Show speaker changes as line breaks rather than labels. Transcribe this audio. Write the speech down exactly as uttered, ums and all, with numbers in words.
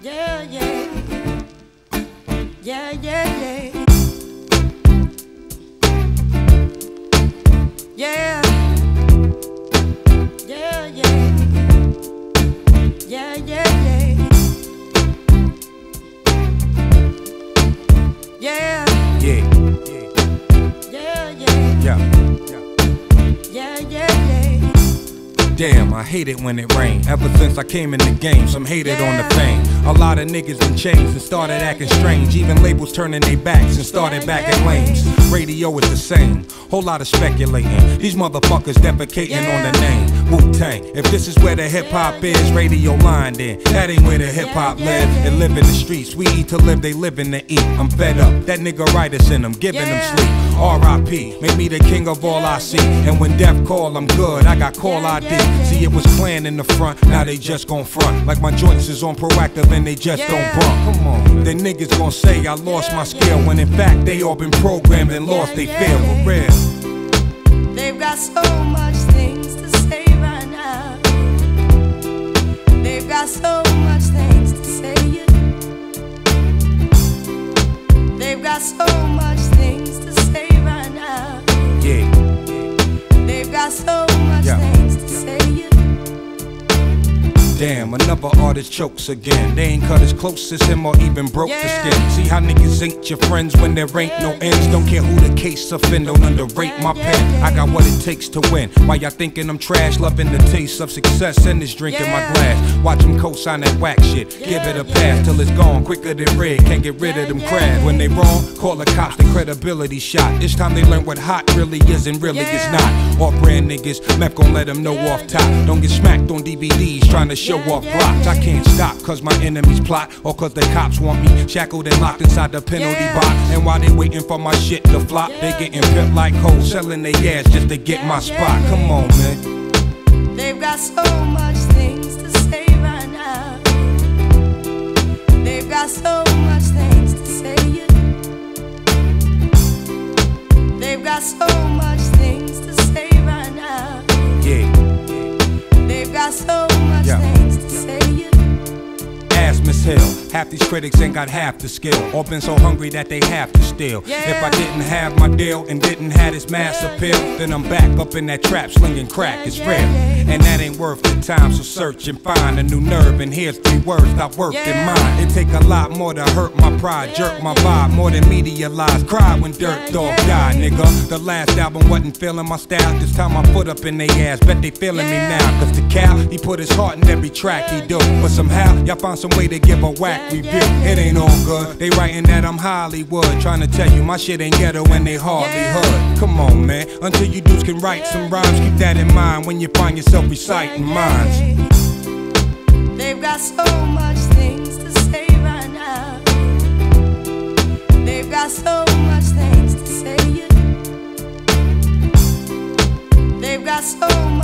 Yeah, yeah. Yeah, yeah, yeah. Yeah. Yeah, yeah. Yeah, yeah, yeah. Yeah.
Yeah.
Yeah, yeah.
Yeah.
Yeah, yeah, yeah.
Damn, I hate it when it rain. Ever since I came in the game, some hated on the fame. A lot of niggas been changed and started acting strange. Even labels turning their backs and started back at lanes. Radio is the same, whole lot of speculating. These motherfuckers defecating on the name Wu-Tang. If this is where the hip-hop is, radio line then. That ain't where the hip-hop live. They live in the streets, we eat to live, they living to eat. I'm fed up, that nigga writers in them, giving them sleep. R I P, make me the king of all I see. And when death call, I'm good, I got call I D. See, it was clan in the front, now they just gon' front. Like my joints is on proactive and they just don't bump. Come on, the niggas gon' say I lost my skill, when in fact they all been programmed and lost they feel for real.
They've got so much things to say right now. They've got so much things to say. They've got so much things to say right now.
Yeah.
They've got so much
Yeah.
things to say.
Damn, another artist chokes again. They ain't cut as close as him or even broke the skin. See how niggas ain't your friends when there ain't no ends. Don't care who the case offend, don't underrate my pen. I got what it takes to win. Why y'all thinking I'm trash? Loving the taste of success and this drink in my glass. Watch them co-sign that whack shit. Give it a pass till it's gone quicker than red. Can't get rid of them crabs. When they wrong, call the cops, the credibility shot. This time they learn what hot really is and really is not. Off-brand niggas, meth gon' let them know off top. Don't get smacked on D V Ds trying to show off blocks. I can't stop cause my enemies plot, or cause the cops want me shackled and locked inside the penalty
Yeah.
box. And while they waiting for my shit to flop, they getting pimped like hoes, selling their ass just to get my spot. Come on, man.
They've got so much things to say right now. They've got so much things to say. They've got so much things to say right now.
Yeah.
They've got so much
Yeah.
things to say.
Ask Miss Hill, half these critics ain't got half the skill, or been so hungry that they have to steal.
Yeah.
If I didn't have my deal and didn't have this mass appeal, then I'm back up in that trap slinging crack, it's real. And that ain't worth the time, so search and find a new nerve. And here's three words that work in mine. It take a lot more to hurt my pride, jerk my vibe, more than media lies. Cry when Dirt Dog died, nigga. The last album wasn't feeling my style, this time I put up in they ass, bet they feeling me now. Cause the Cal, he put his heart in every track he do. But somehow, y'all find some way to give a whack review. It ain't all good, they writing that I'm Hollywood, trying to tell you my shit ain't ghetto and they hardly hood. Come on, man, until you dudes can write some rhymes, keep that in mind when you find yourself reciting minds.
They've got so much things to say right now. They've got so much things to say. They've got so